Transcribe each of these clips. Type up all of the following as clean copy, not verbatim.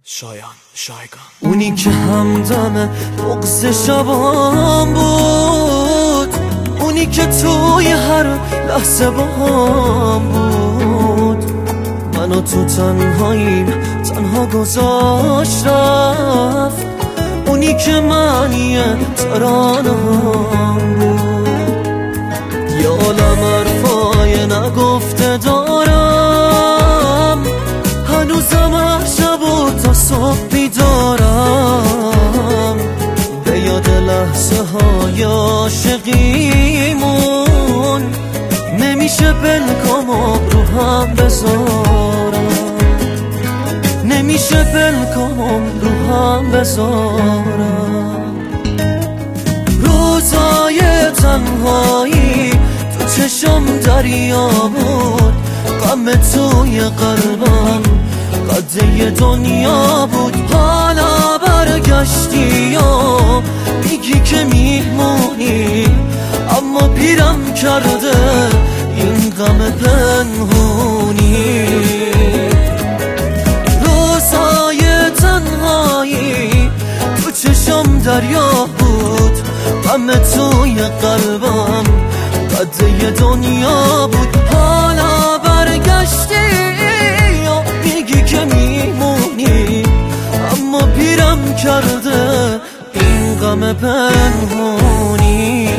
شایگان اونی که همدم بغض شبام بود، اونی که توی هر لحظه باهم بود، منو تو تنهاییم تنها گذاشت رفت. اونی که معنی ترانه هم بود، یه عالم حرفای نگفته دارم، هنوزم هر شب و تا صبح بیدارم، به یاد لحظه های عاشقیمون، نمیشه بلکامو رو هم بذارم، نمیشه بلکامو رو هم بذارم. روزای تنهایی تو چشم دریا بود، غم توی قلبم قده دنیا بود. حالا برگشتی و میگی که میمونی، اما پیرم کرده این غم پنهونی. روزای تنهایی تو چشم دریا بود، غم توی قلبم قده دنیا بود. حالا برگشتی و میگی که میمونی، اما پیرم کرده این غم پنهونی.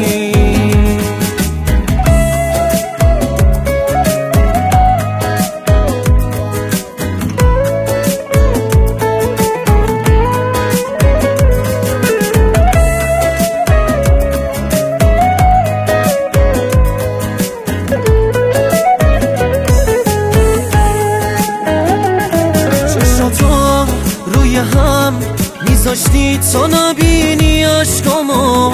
روی هم میذاشتی تا نبینی عشقامو،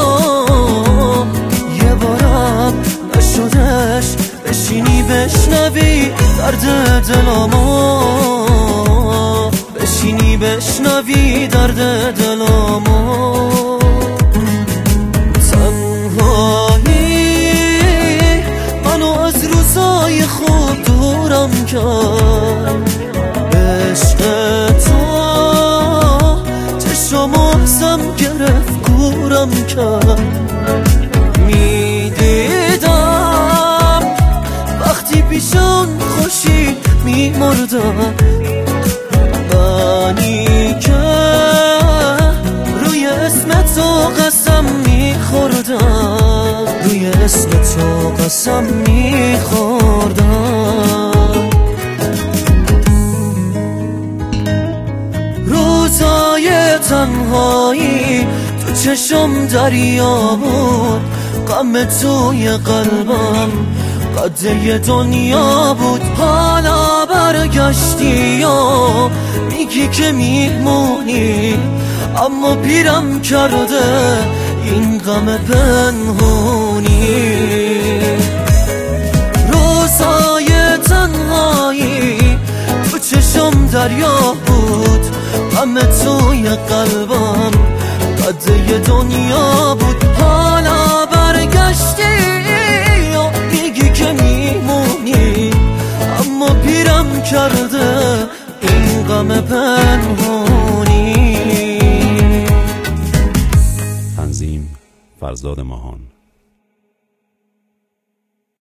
یه بارم نشدش بشینی بشنوی درد دلامو، بشینی بشنوی درد دلامو. تنهایی منو از روزای خود دورم کرد، عشق تو چشمو ازم گرفت گورم کرد. میدیدم وقتی پیشان خوشی میمردم، منی که روی اسم تو قسم میخوردم، روی اسم تو قسم میخوردم. روزای تنهایی تو چشم دریا بود، غم توی قلبم قده دنیا بود. حالا برگشتی و میگی که میمونی، اما پیرم کرده این غم پنهونی. روزای تنهایی تو چشم دریا بود، غم توی قلبم قده دنیا بود. حالا برگشتی و میگی که میمونی، اما پیرم کرده این غم پنهونی. تنظیم فرزاد ماهان.